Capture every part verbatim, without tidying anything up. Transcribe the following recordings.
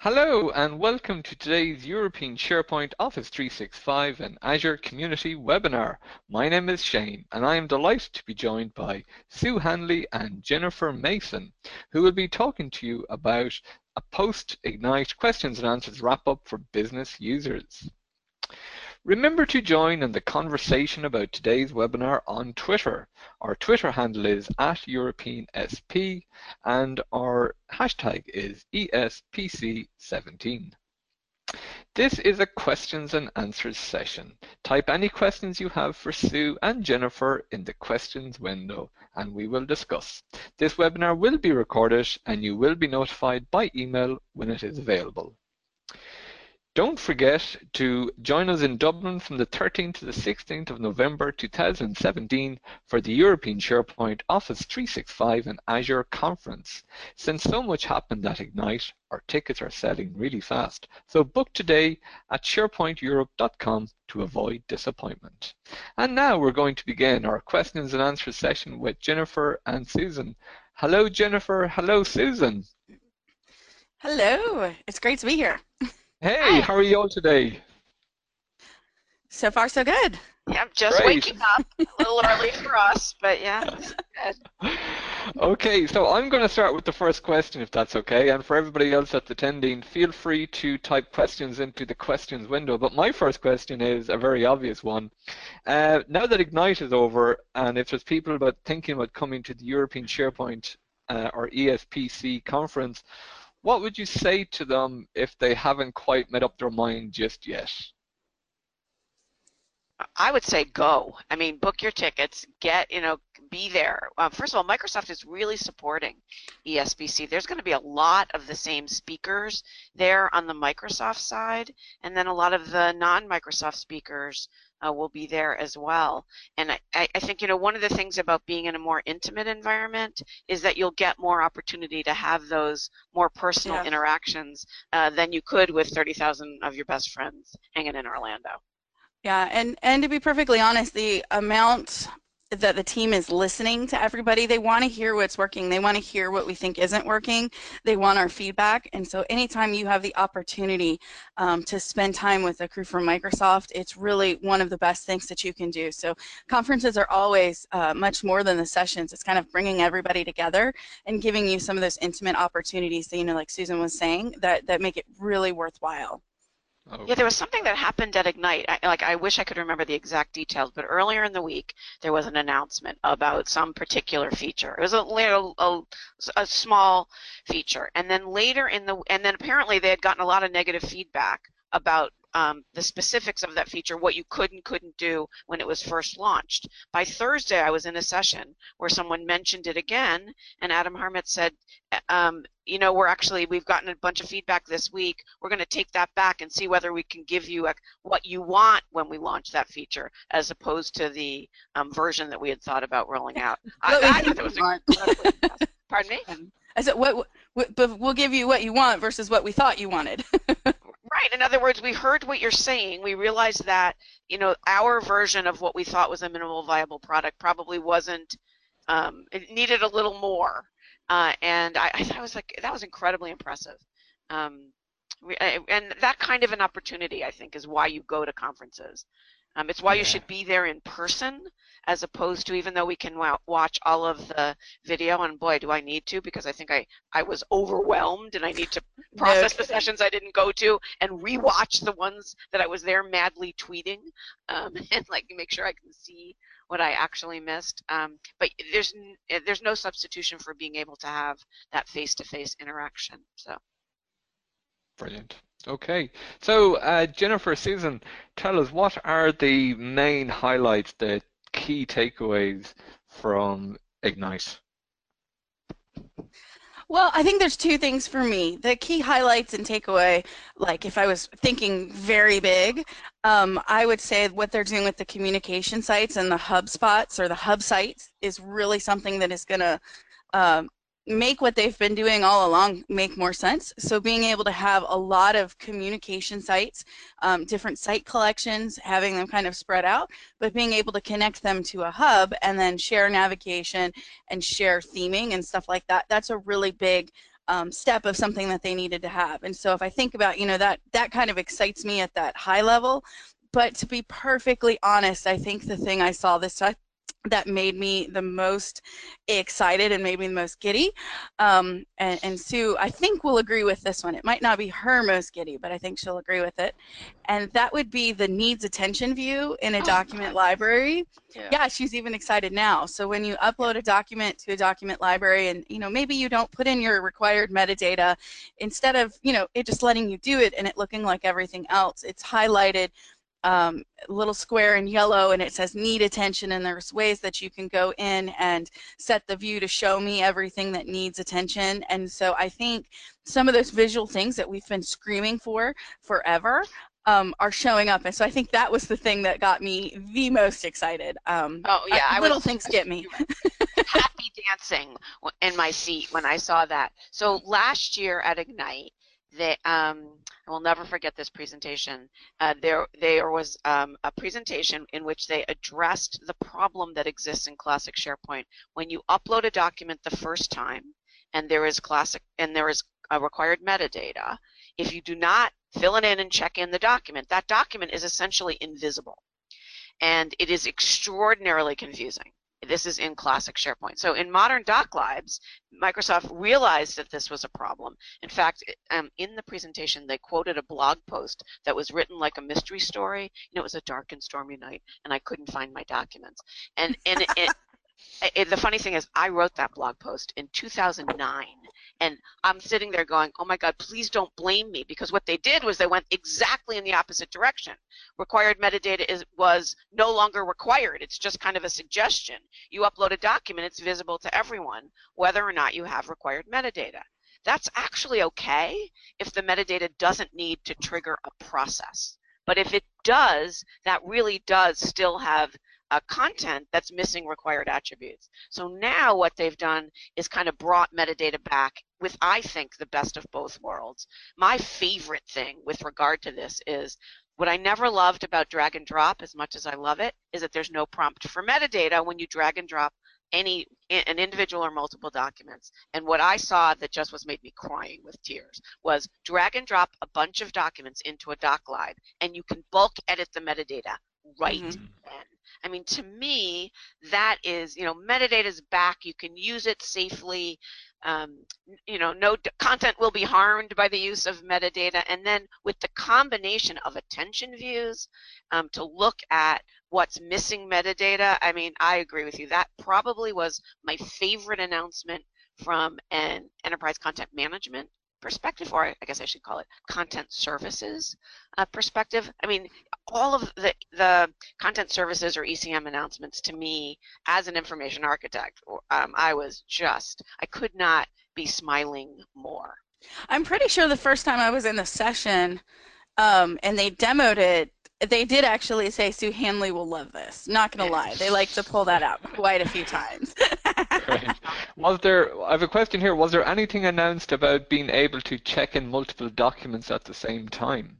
Hello and welcome to today's European SharePoint Office three sixty-five and Azure Community webinar. My name is Shane and I am delighted to be joined by Sue Hanley and Jennifer Mason, who will be talking to you about a post-Ignite questions and answers wrap-up for business users. Remember to join in the conversation about today's webinar on Twitter. Our Twitter handle is at European S P and our hashtag is E S P C seventeen. This is a questions and answers session. Type any questions you have for Sue and Jennifer in the questions window and we will discuss. This webinar will be recorded and you will be notified by email when it is available. Don't forget to join us in Dublin from the thirteenth to the sixteenth of November two thousand seventeen for the European SharePoint Office three sixty-five and Azure Conference. Since so much happened at Ignite, our tickets are selling really fast. So book today at sharepoint europe dot com to avoid disappointment. And now we're going to begin our questions and answers session with Jennifer and Susan. Hello, Jennifer. Hello, Susan. Hello. It's great to be here. Hey, Hi. how are you all today? So far, so good. Yeah, I'm just Great. waking up. A little early for us, but yeah, it's good. Okay, so I'm going to start with the first question, if that's okay. And for everybody else that's attending, feel free to type questions into the questions window. But my first question is a very obvious one. Uh, now that Ignite is over, and if there's people about thinking about coming to the European SharePoint uh, or E S P C conference, what would you say to them if they haven't quite made up their mind just yet? I would say go. I mean, book your tickets, get, you know, be there. Uh, first of all, Microsoft is really supporting E S B C. There's going to be a lot of the same speakers there on the Microsoft side, and then a lot of the non-Microsoft speakers uh, will be there as well. And I, I think, you know, one of the things about being in a more intimate environment is that you'll get more opportunity to have those more personal Yeah. interactions uh, than you could with thirty thousand of your best friends hanging in Orlando. Yeah, and, and to be perfectly honest, the amount that the team is listening to everybody, they want to hear what's working. They want to hear what we think isn't working. They want our feedback. And so anytime you have the opportunity um, to spend time with a crew from Microsoft, it's really one of the best things that you can do. So conferences are always uh, much more than the sessions. It's kind of bringing everybody together and giving you some of those intimate opportunities that, you know, like Susan was saying, that, that make it really worthwhile. Oh. Yeah, there was something that happened at Ignite. I, like, I wish I could remember the exact details, but earlier in the week there was an announcement about some particular feature. It was a little, a, a small feature, and then later in the, and then apparently they had gotten a lot of negative feedback about um, the specifics of that feature, what you could and couldn't do when it was first launched. By Thursday, I was in a session where someone mentioned it again, and Adam Harmit said, um, you know, we're actually, we've gotten a bunch of feedback this week. We're going to take that back and see whether we can give you a, what you want when we launch that feature, as opposed to the um, version that we had thought about rolling out. I, I thought that was incredibly impressive. Pardon me? I said, what, what, but we'll give you what you want versus what we thought you wanted. Right. In other words, we heard what you're saying. We realized that, you know, our version of what we thought was a minimal viable product probably wasn't, um, it needed a little more. Uh, and I, I thought it was like, that was incredibly impressive. Um, and that kind of an opportunity, I think, is why you go to conferences. Um, it's why Yeah. you should be there in person, as opposed to, even though we can watch all of the video, and boy, do I need to, because I think I, I was overwhelmed and I need to process No. the sessions I didn't go to and rewatch the ones that I was there madly tweeting, um, and like make sure I can see what I actually missed. Um, but there's, there's no substitution for being able to have that face-to-face interaction. So. Brilliant. Okay, so uh, Jennifer, Susan, tell us, what are the main highlights, the key takeaways from Ignite? Well, I think there's two things for me. The key highlights and takeaway, like if I was thinking very big, um, I would say what they're doing with the communication sites and the hub spots or the hub sites is really something that is going to um, make what they've been doing all along make more sense. So being able to have a lot of communication sites, um, different site collections, having them kind of spread out, but being able to connect them to a hub and then share navigation and share theming and stuff like that, that's a really big um, step of something that they needed to have. And so if I think about, you know, that that kind of excites me at that high level. But to be perfectly honest, I think the thing I saw this time that made me the most excited and made me the most giddy, um, and, and Sue, I think, will agree with this one. It might not be her most giddy, but I think she'll agree with it. And that would be the needs attention view in a Oh, document God. library. Yeah. Yeah, she's even excited now. So when you upload a document to a document library and, you know, maybe you don't put in your required metadata, instead of, you know, it just letting you do it and it looking like everything else, it's highlighted um, little square in yellow and it says need attention, and there's ways that you can go in and set the view to show me everything that needs attention. And so I think some of those visual things that we've been screaming for forever um, are showing up, and so I think that was the thing that got me the most excited. Um, Oh yeah, I, I little was things get me. happy dancing in my seat when I saw that. So last year at Ignite, they, um, I will never forget this presentation. Uh, there, there was um, a presentation in which they addressed the problem that exists in classic SharePoint. When you upload a document the first time, and there is classic, and there is a required metadata, if you do not fill it in and check in the document, that document is essentially invisible, and it is extraordinarily confusing. This is in classic SharePoint. So in modern DocLibs, Microsoft realized that this was a problem. In fact, um, in the presentation, they quoted a blog post that was written like a mystery story. You know, it was a dark and stormy night, and I couldn't find my documents. And, and it, it, it, the funny thing is, I wrote that blog post in two thousand nine. And I'm sitting there going, oh my God, please don't blame me, because what they did was they went exactly in the opposite direction. Required metadata is, was no longer required. It's just kind of a suggestion. You upload a document, it's visible to everyone, whether or not you have required metadata. That's actually okay if the metadata doesn't need to trigger a process. But if it does, that really does still have Uh, content that's missing required attributes. So now what they've done is kind of brought metadata back with, I think, the best of both worlds. My favorite thing with regard to this is, what I never loved about drag and drop as much as I love it is that there's no prompt for metadata when you drag and drop any an individual or multiple documents. And what I saw that just was made me crying with tears was drag and drop a bunch of documents into a DocLib, and you can bulk edit the metadata right Mm-hmm. then. I mean, to me, that is, you know, metadata is back. You can use it safely. Um, you know, no content will be harmed by the use of metadata. And then with the combination of attention views um, to look at what's missing metadata, I mean, I agree with you. That probably was my favorite announcement from an enterprise content management perspective, or I guess I should call it content services uh, perspective. I mean, all of the, the content services or E C M announcements, to me, as an information architect, um, I was just, I could not be smiling more. I'm pretty sure the first time I was in the session um, and they demoed it, they did actually say Sue Hanley will love this. Not going to lie. They like to pull that out quite a few times. Great. Was there, I have a question here, was there anything announced about being able to check in multiple documents at the same time?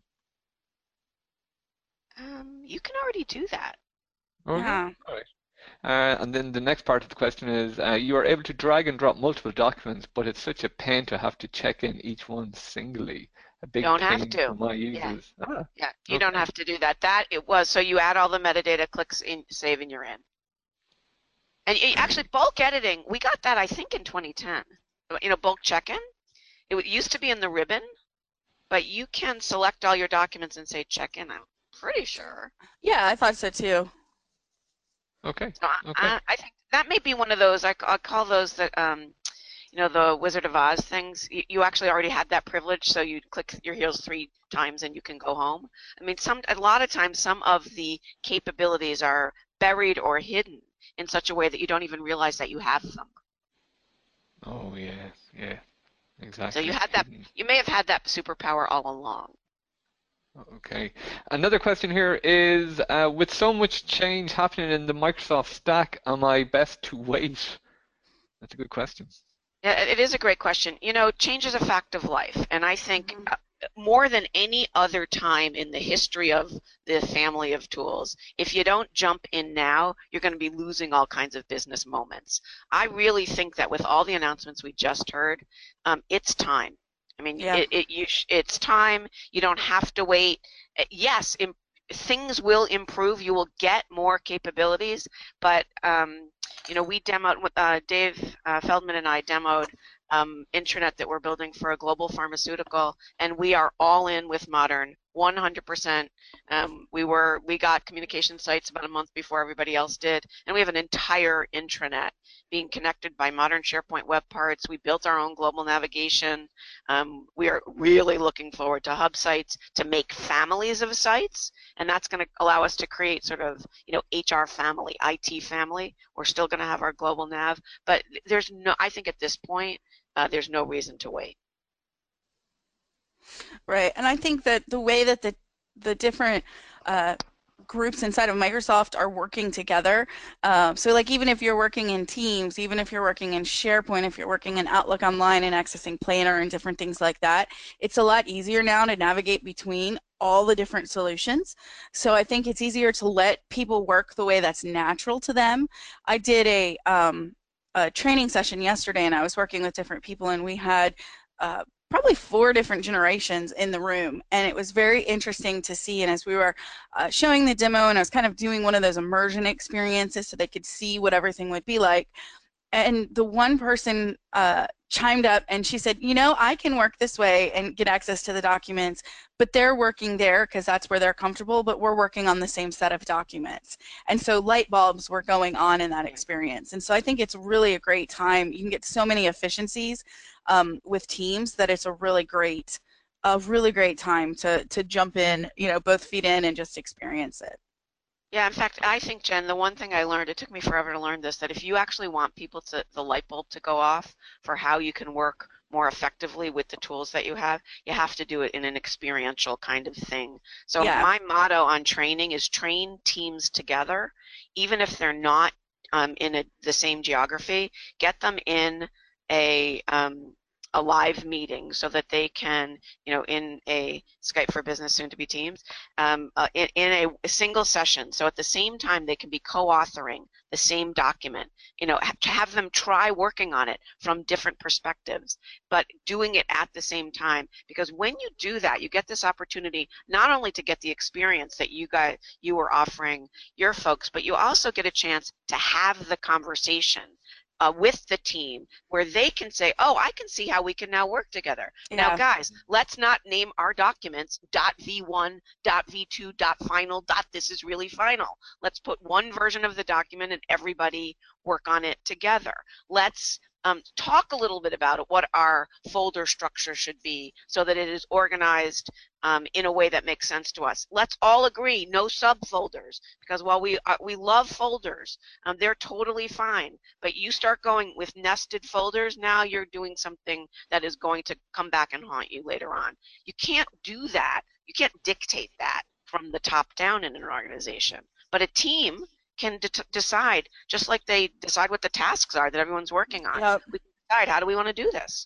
Um, you can already do that. Okay. Yeah. All right. Uh, and then the next part of the question is, uh, you are able to drag and drop multiple documents, but it's such a pain to have to check in each one singly. A big Don't pain have to. for my Yeah. users. Ah, Yeah, you okay. don't have to do that. That it was, so you add all the metadata, clicks in, save, and you're in. And you, actually, bulk editing, we got that, I think, in twenty ten. You know, bulk check-in. It used to be in the ribbon, but you can select all your documents and say check-in, I'm pretty sure. Yeah, I thought so too. Okay. So Okay. I, I think that may be one of those, I, I call those the, um, you know, the Wizard of Oz things. You, you actually already had that privilege, so you click your heels three times and you can go home. I mean, some a lot of times some of the capabilities are buried or hidden in such a way that you don't even realize that you have them. Oh yeah, yeah, exactly. So you had that, you may have had that superpower all along. Okay. Another question here is, uh, with so much change happening in the Microsoft stack, am I best to wait? That's a good question. Yeah, it is a great question. You know, change is a fact of life, and I think Mhm. more than any other time in the history of the family of tools, if you don't jump in now, you're going to be losing all kinds of business moments. I really think that with all the announcements we just heard, um, it's time. I mean, Yeah. it, it, you sh it's time. You don't have to wait. Yes, im things will improve. You will get more capabilities, but um, you know, we demoed, uh, Dave uh, Feldman and I demoed um, intranet that we're building for a global pharmaceutical, and we are all in with Modern, one hundred percent. Um, we were we got communication sites about a month before everybody else did, and we have an entire intranet being connected by Modern SharePoint web parts. We built our own global navigation. Um, we are really looking forward to hub sites to make families of sites, and that's going to allow us to create sort of, you know, H R family, I T family. We're still going to have our global nav, but there's no, I think at this point, uh, there's no reason to wait. Right, and I think that the way that the the different uh, groups inside of Microsoft are working together. Uh, so like even if you're working in Teams, even if you're working in SharePoint, if you're working in Outlook Online and accessing Planner and different things like that, it's a lot easier now to navigate between all the different solutions. So I think it's easier to let people work the way that's natural to them. I did a, um, a training session yesterday, and I was working with different people, and we had uh, probably four different generations in the room, and it was very interesting to see. And as we were uh, showing the demo, and I was kind of doing one of those immersion experiences so they could see what everything would be like, and the one person uh, chimed up and she said, you know, I can work this way and get access to the documents, but they're working there because that's where they're comfortable, but we're working on the same set of documents. And so light bulbs were going on in that experience. And so I think it's really a great time. You can get so many efficiencies um, with Teams that it's a really great, a really great time to, to jump in, you know, both feet in and just experience it. Yeah, in fact, I think, Jen, the one thing I learned, it took me forever to learn this, that if you actually want people to, the light bulb to go off for how you can work more effectively with the tools that you have, you have to do it in an experiential kind of thing. So Yeah. my motto on training is train teams together, even if they're not um, in a, the same geography, get them in a um, a live meeting so that they can, you know, in a Skype for Business, soon to be Teams, um, uh, in, in a, a single session. So at the same time, they can be co-authoring the same document, you know, to have them try working on it from different perspectives, but doing it at the same time. Because when you do that, you get this opportunity not only to get the experience that you guys, you were offering your folks, but you also get a chance to have the conversation Uh, with the team where they can say, oh, I can see how we can now work together. Yeah. Now, guys, let's not name our documents .v one, .v two, .final, .this is really final. Let's put one version of the document and everybody work on it together. Let's um, talk a little bit about it, what our folder structure should be so that it is organized um, in a way that makes sense to us. Let's all agree, no subfolders, because while we, uh, we love folders, um, they're totally fine, but you start going with nested folders, now you're doing something that is going to come back and haunt you later on. You can't do that. You can't dictate that from the top down in an organization, but a team can de decide, just like they decide what the tasks are that everyone's working on. Yep. We can decide, how do we want to do this?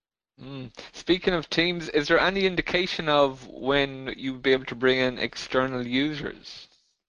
Mm. Speaking of Teams, is there any indication of when you'll be able to bring in external users?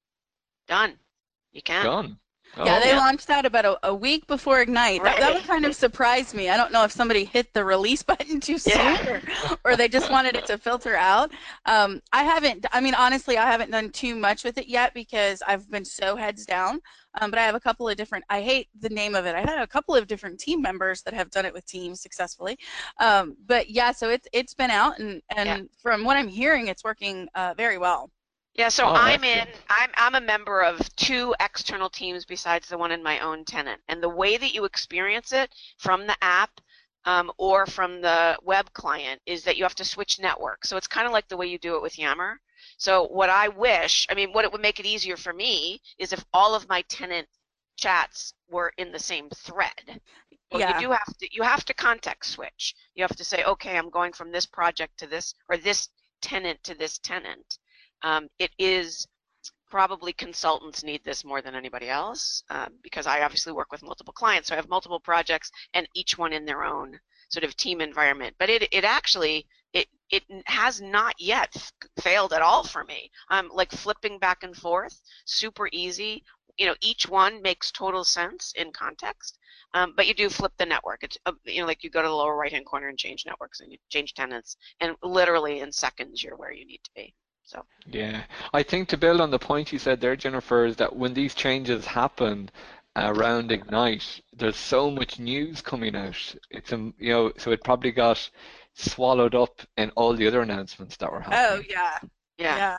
Done. You can. Done. Yeah, Oh. they launched that about a, a week before Ignite. That, that would kind of surprise me. I don't know if somebody hit the release button too soon Yeah. or, or they just wanted it to filter out. Um, I haven't, I mean, honestly, I haven't done too much with it yet because I've been so heads down. Um, but I have a couple of different, I hate the name of it. I had a couple of different team members that have done it with Teams successfully. Um, but yeah, so it's, it's been out and, and Yeah. from what I'm hearing, it's working uh, very well. Yeah, so Oh, I'm in, excellent. I'm, I'm a member of two external teams besides the one in my own tenant. And the way that you experience it from the app um, or from the web client is that you have to switch networks. So it's kind of like the way you do it with Yammer. So what I wish, I mean, what it would make it easier for me is if all of my tenant chats were in the same thread. Well, Yeah. you do have to, you have to context switch. You have to say, okay, I'm going from this project to this, or this tenant to this tenant. Um, it is probably consultants need this more than anybody else um, because I obviously work with multiple clients, so I have multiple projects and each one in their own sort of team environment. But it, it actually, it it has not yet failed at all for me. I'm like flipping back and forth, super easy. You know, each one makes total sense in context, um, but you do flip the network. It's, uh, you know, like you go to the lower right-hand corner and change networks, and you change tenants, and literally in seconds you're where you need to be. So. Yeah, I think to build on the point you said there, Jennifer, is that when these changes happen around Ignite, there's so much news coming out. It's um, you know, so it probably got swallowed up in all the other announcements that were Oh happening. yeah, Yeah. yeah.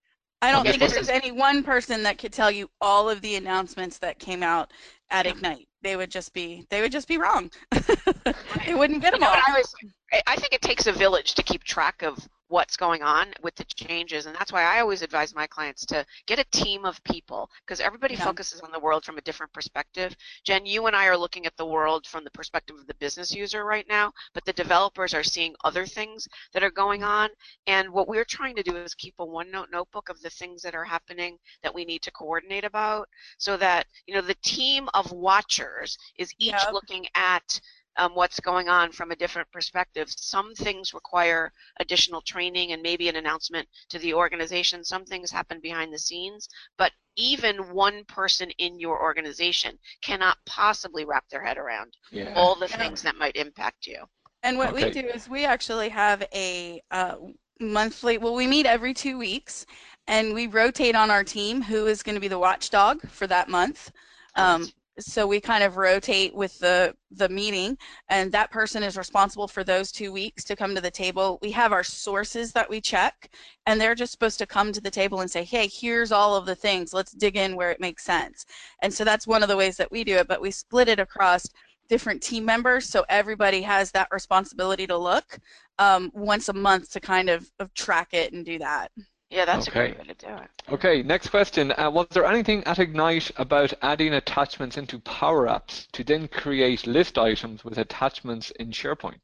I And don't this think this there's is any one person that could tell you all of the announcements that came out at yeah. Ignite. They would just be they would just be wrong. Right. They wouldn't get You them know what all. I was I I think it takes a village to keep track of what's going on with the changes, and that's why I always advise my clients to get a team of people, because everybody Yeah. focuses on the world from a different perspective. Jen, you and I are looking at the world from the perspective of the business user right now, but the developers are seeing other things that are going on, and what we're trying to do is keep a OneNote notebook of the things that are happening that we need to coordinate about, so that, you know, the team of watchers is each Yep. looking at Um, what's going on from a different perspective. Some things require additional training and maybe an announcement to the organization. Some things happen behind the scenes, but even one person in your organization cannot possibly wrap their head around Yeah. all the Yeah. things that might impact you. And what we Okay. do is we actually have a uh, monthly, well, we meet every two weeks and we rotate on our team who is going to be the watchdog for that month. Oh, Um, that's- so we kind of rotate with the, the meeting, and that person is responsible for those two weeks to come to the table. We have our sources that we check, and they're just supposed to come to the table and say, hey, here's all of the things. Let's dig in where it makes sense. And so that's one of the ways that we do it, but we split it across different team members, so everybody has that responsibility to look um, once a month to kind of, of track it and do that. yeah, that's Okay. a great way to do it. Okay, next question. Uh, was there anything at Ignite about adding attachments into Power Apps to then create list items with attachments in SharePoint?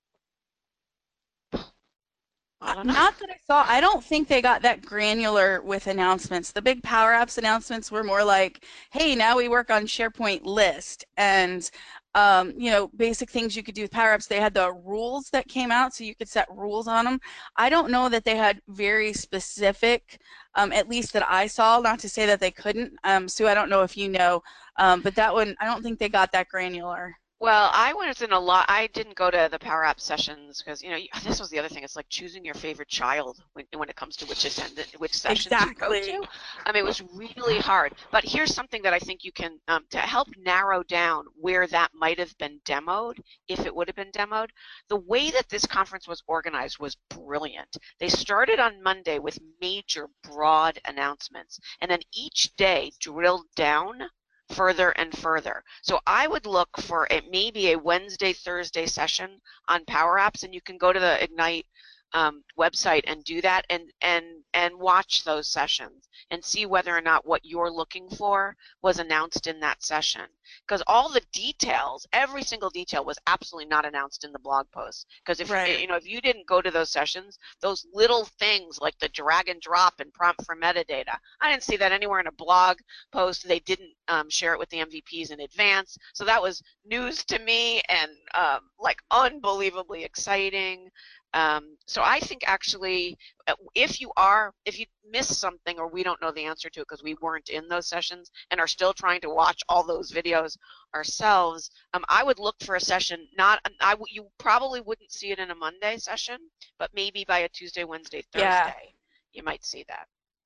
I don't know. Not that I saw. I don't think they got that granular with announcements. The big Power Apps announcements were more like, hey, now we work on SharePoint list and um, you know, basic things you could do with Power Apps. They had the rules that came out, so you could set rules on them. I don't know that they had very specific, um, at least that I saw, not to say that they couldn't. Um, Sue, I don't know if you know, um, but that one, I don't think they got that granular. Well, I went in a lot. I didn't go to the Power App sessions because, you know, this was the other thing. It's like choosing your favorite child when, when it comes to which attendant, which sessions Exactly. you go to. I mean, it was really hard. But here's something that I think you can, um, to help narrow down where that might have been demoed, if it would have been demoed. The way that this conference was organized was brilliant. They started on Monday with major, broad announcements, and then each day drilled down further and further. So I would look for a, maybe a Wednesday, Thursday session on Power Apps, and you can go to the Ignite um, website and do that, and and and watch those sessions and see whether or not what you're looking for was announced in that session. Because all the details, every single detail, was absolutely not announced in the blog post. Because if Right. you know if you didn't go to those sessions, those little things like the drag and drop and prompt for metadata, I didn't see that anywhere in a blog post. They didn't um, share it with the M V Ps in advance, so that was news to me and um, like unbelievably exciting. Um, so I think actually, if you are, if you miss something or we don't know the answer to it because we weren't in those sessions and are still trying to watch all those videos ourselves, um, I would look for a session. Not, I you probably wouldn't see it in a Monday session, but maybe by a Tuesday, Wednesday, Thursday, Yeah. you might see that.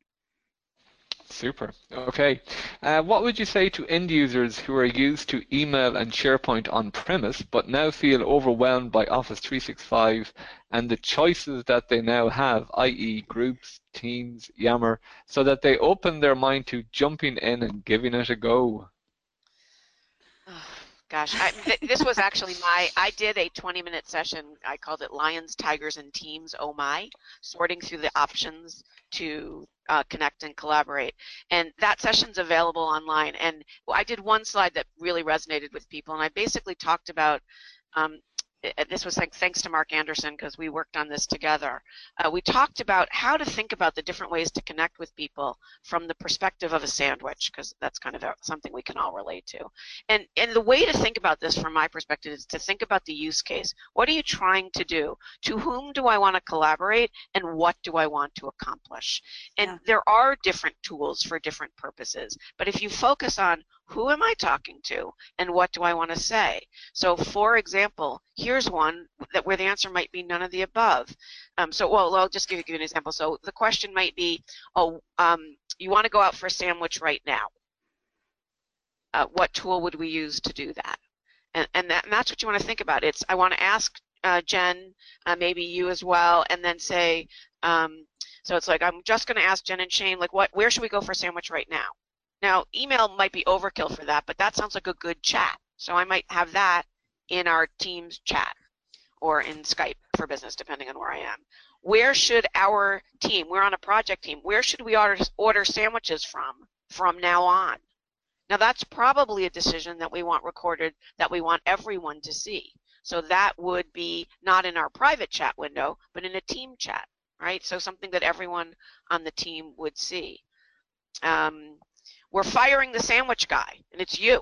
Super. Okay. Uh, what would you say to end users who are used to email and SharePoint on premise but now feel overwhelmed by Office three sixty-five and the choices that they now have, that is groups, teams, Yammer, so that they open their mind to jumping in and giving it a go? Oh, gosh, I, th this was actually my, I did a twenty minute session. I called it Lions, Tigers, and Teams, oh my, sorting through the options to uh, connect and collaborate. And that session's available online. And I did one slide that really resonated with people. And I basically talked about, um, this was like thanks to Mark Anderson because we worked on this together. Uh, we talked about how to think about the different ways to connect with people from the perspective of a sandwich, because that's kind of a, something we can all relate to. And, and the way to think about this from my perspective is to think about the use case. What are you trying to do? To whom do I want to collaborate, and what do I want to accomplish? And Yeah. there are different tools for different purposes, but if you focus on who am I talking to and what do I want to say? So for example, here's one that where the answer might be none of the above. Um, so well, I'll just give you an example. So the question might be, oh, um, you want to go out for a sandwich right now. Uh, what tool would we use to do that? And, and, that, and that's what you want to think about. It's I want to ask uh, Jen, uh, maybe you as well, and then say, um, so it's like I'm just going to ask Jen and Shane, like, what, where should we go for a sandwich right now? Now, email might be overkill for that, but that sounds like a good chat. So I might have that in our Teams chat or in Skype for Business, depending on where I am. Where should our team, we're on a project team, where should we order, order sandwiches from from now on? Now, that's probably a decision that we want recorded, that we want everyone to see. So that would be not in our private chat window, but in a team chat, right? So something that everyone on the team would see. Um, We're firing the sandwich guy, and it's you.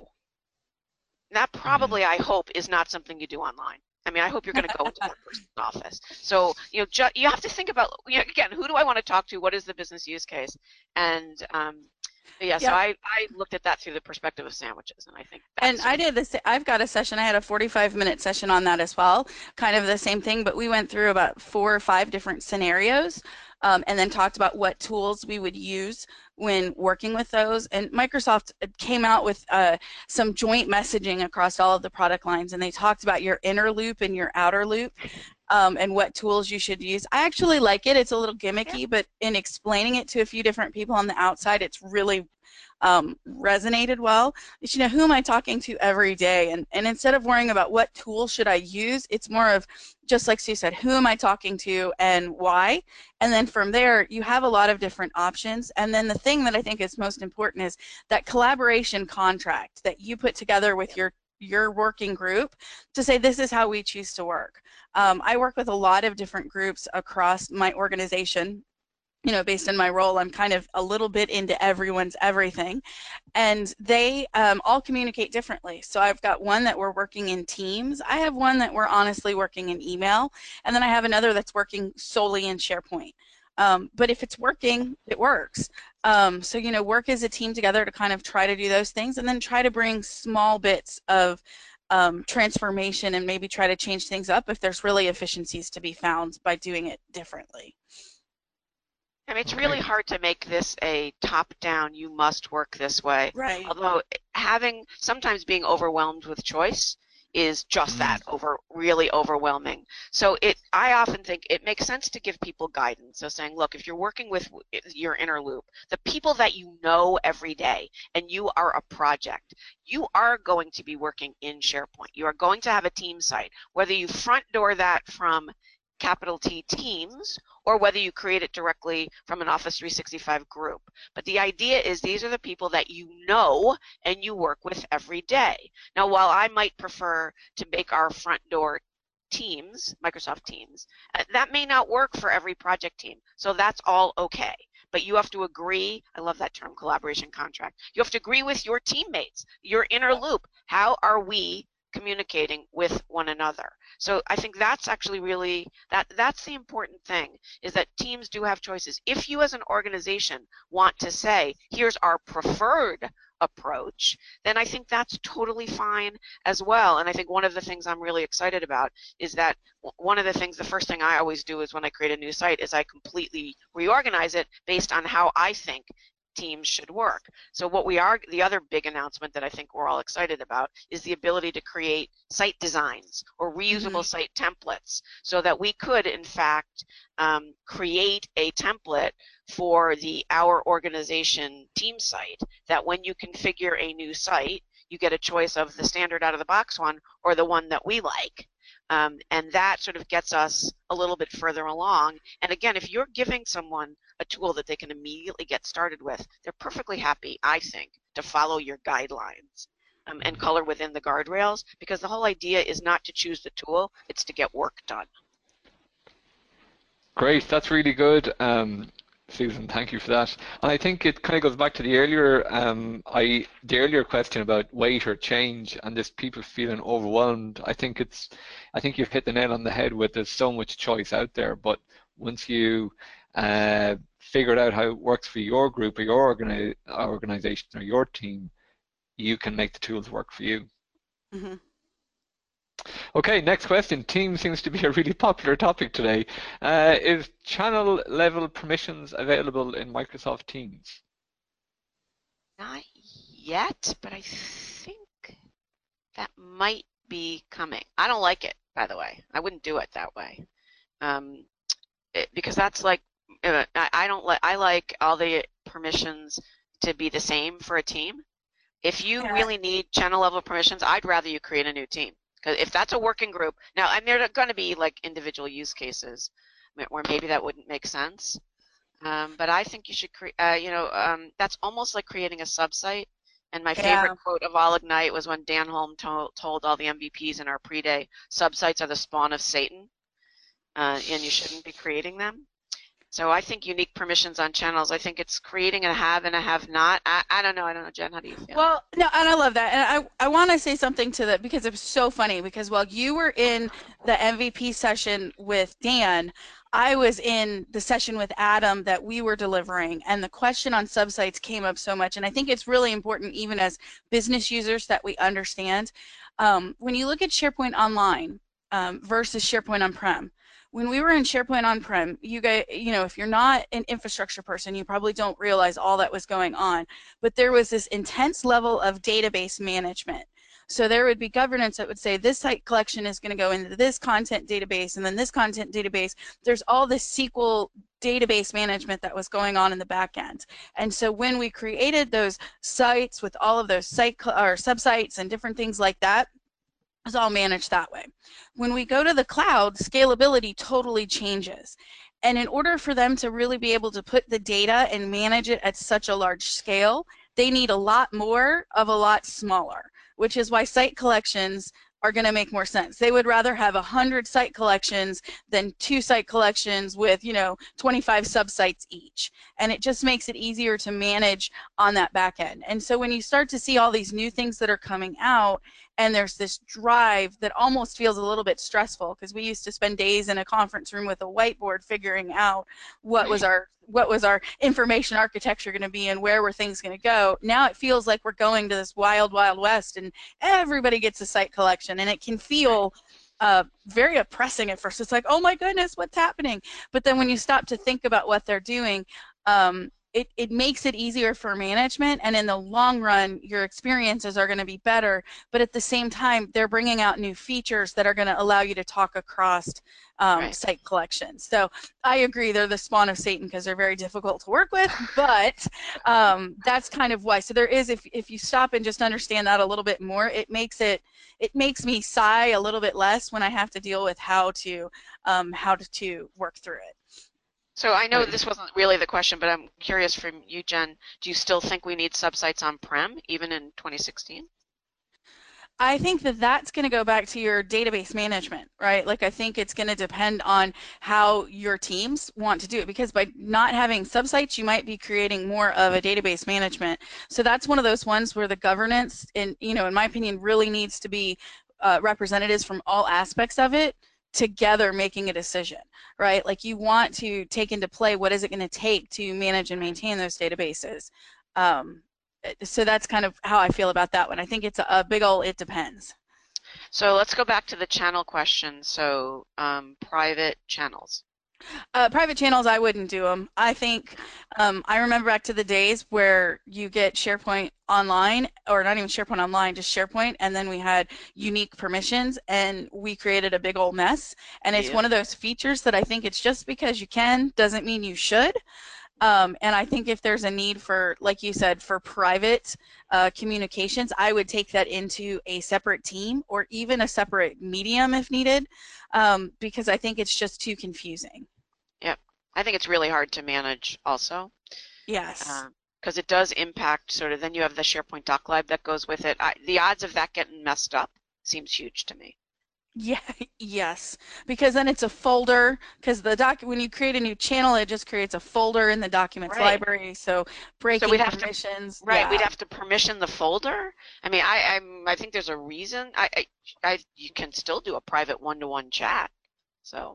And that probably, I hope, is not something you do online. I mean, I hope you're going to go into that person's office. So, you know, ju you have to think about, you know, again, who do I want to talk to? What is the business use case? And um, yeah, so Yeah. I, I looked at that through the perspective of sandwiches, and I think And that's I did this. I've got a session. I had a forty-five minute session on that as well, kind of the same thing, but we went through about four or five different scenarios, um, and then talked about what tools we would use when working with those. And Microsoft came out with uh, some joint messaging across all of the product lines, and they talked about your inner loop and your outer loop. Um, and what tools you should use. I actually like it. It's a little gimmicky, but in explaining it to a few different people on the outside, it's really um, resonated well. You know, who am I talking to every day? And, and instead of worrying about what tool should I use, it's more of, just like Sue said, who am I talking to and why? And then from there, you have a lot of different options. And then the thing that I think is most important is that collaboration contract that you put together with your your working group to say, this is how we choose to work. Um, I work with a lot of different groups across my organization. You know, based on my role, I'm kind of a little bit into everyone's everything, and they um, all communicate differently. So I've got one that we're working in Teams. I have one that we're honestly working in email, and then I have another that's working solely in SharePoint. Um, but if it's working, it works. Um, so, you know, work as a team together to kind of try to do those things, and then try to bring small bits of um, transformation and maybe try to change things up if there's really efficiencies to be found by doing it differently. I mean, it's Okay. really hard to make this a top-down, you must work this way. Right. Although having, sometimes being overwhelmed with choice is just Mm. that, over really overwhelming. So it, I often think it makes sense to give people guidance. So saying, look, if you're working with your inner loop, the people that you know every day, and you are a project, you are going to be working in SharePoint. You are going to have a team site, whether you front door that from capital T Teams, or whether you create it directly from an Office three sixty-five group. But the idea is these are the people that you know and you work with every day. Now, while I might prefer to make our front door Teams, Microsoft Teams, uh, that may not work for every project team. So that's all okay. But you have to agree, I love that term, collaboration contract. You have to agree with your teammates, your inner loop. How are we communicating with one another? So I think that's actually really, that that's the important thing, is that teams do have choices. If you as an organization want to say, here's our preferred approach, then I think that's totally fine as well. And I think one of the things I'm really excited about is that one of the things, the first thing I always do is when I create a new site is I completely reorganize it based on how I think teams should work. So what we are, the other big announcement that I think we're all excited about is the ability to create site designs or reusable mm-hmm. site templates, so that we could in fact um, create a template for the our organization team site, that when you configure a new site, you get a choice of the standard out of the box one or the one that we like. Um, and that sort of gets us a little bit further along. And again, if you're giving someone a tool that they can immediately get started with, they're perfectly happy, I think, to follow your guidelines. um, and color within the guardrails, because the whole idea is not to choose the tool, it's to get work done. Great, that's really good. Um, Susan, thank you for that. And I think it kind of goes back to the earlier, um, I the earlier question about weight or change and this people feeling overwhelmed. I think it's, I think you've hit the nail on the head with there's so much choice out there, but once you uh, figure out how it works for your group or your organi organization or your team, you can make the tools work for you. Mm-hmm. Okay, next question. Teams seems to be a really popular topic today. Uh, is channel level permissions available in Microsoft Teams? Not yet, but I think that might be coming. I don't like it, by the way. I wouldn't do it that way, um, it, because that's like uh, I, I don't like. I like all the permissions to be the same for a team. If you Yeah. really need channel level permissions, I'd rather you create a new team. Because if that's a working group, now, and there are going to be like individual use cases where maybe that wouldn't make sense. Um, but I think you should create, uh, you know, um, that's almost like creating a subsite. And my favorite Yeah. quote of all Ignite was when Dan Holm told, told all the M V Ps in our pre-day, subsites are the spawn of Satan, uh, and you shouldn't be creating them. So I think unique permissions on channels, I think it's creating a have and a have not. I, I don't know. I don't know, Jen, how do you feel? Well, no, and I love that. And I, I want to say something to that because it's so funny because while you were in the M V P session with Dan, I was in the session with Adam that we were delivering, and the question on subsites came up so much. And I think it's really important, even as business users, that we understand. Um, when you look at SharePoint Online um, versus SharePoint On-Prem, when we were in SharePoint On-Prem, you guys, you know, if you're not an infrastructure person, you probably don't realize all that was going on. But there was this intense level of database management. So there would be governance that would say this site collection is going to go into this content database, and then this content database. There's all this S Q L database management that was going on in the back end. And so when we created those sites with all of those site or subsites and different things like that, it's all managed that way. When we go to the cloud, scalability totally changes. And in order for them to really be able to put the data and manage it at such a large scale, they need a lot more of a lot smaller, which is why site collections are going to make more sense. They would rather have one hundred site collections than two site collections with, you know, twenty-five subsites each. And it just makes it easier to manage on that back end. And so when you start to see all these new things that are coming out, and there's this drive that almost feels a little bit stressful, because we used to spend days in a conference room with a whiteboard figuring out what was our what was our information architecture going to be and where were things going to go. Now it feels like we're going to this wild, wild west, and everybody gets a site collection, and it can feel uh, very oppressing at first. It's like, oh my goodness, what's happening? But then when you stop to think about what they're doing, um, It, it makes it easier for management, and in the long run your experiences are going to be better, but at the same time they're bringing out new features that are going to allow you to talk across um, Right. site collections. So I agree they're the spawn of Satan because they're very difficult to work with, but um, that's kind of why. So there is, if, if you stop and just understand that a little bit more, it makes it it makes me sigh a little bit less when I have to deal with how to um, how to, to work through it. So I know this wasn't really the question, but I'm curious from you, Jen, do you still think we need subsites on-prem even in twenty sixteen? I think that that's going to go back to your database management, right? Like I think it's going to depend on how your teams want to do it, because by not having subsites, you might be creating more of a database management. So that's one of those ones where the governance, in, you know, in my opinion, really needs to be uh, representatives from all aspects of it together making a decision, right? Like you want to take into play what is it going to take to manage and maintain those databases. Um, so that's kind of how I feel about that one. I think it's a, a big ol' it depends. So let's go back to the channel question. So um, private channels. Uh, private channels, I wouldn't do them. I think um, I remember back to the days where you get SharePoint Online, or not even SharePoint Online, just SharePoint, and then we had unique permissions, and we created a big old mess. And it's Yeah. one of those features that I think it's just because you can doesn't mean you should. Um, and I think if there's a need for, like you said, for private uh, communications, I would take that into a separate team or even a separate medium if needed, um, because I think it's just too confusing. Yep. I think it's really hard to manage also. Yes. Um, because it does impact sort of, then you have the SharePoint Doc Live that goes with it. I, the odds of that getting messed up seems huge to me. Yeah, yes, because then it's a folder, because the doc, when you create a new channel, it just creates a folder in the documents Right. library, so So breaking we'd have to, permissions, right, we'd yeah. have to permission the folder. I mean, I I'm, I think there's a reason. I, I, I you can still do a private one-to-one chat. So,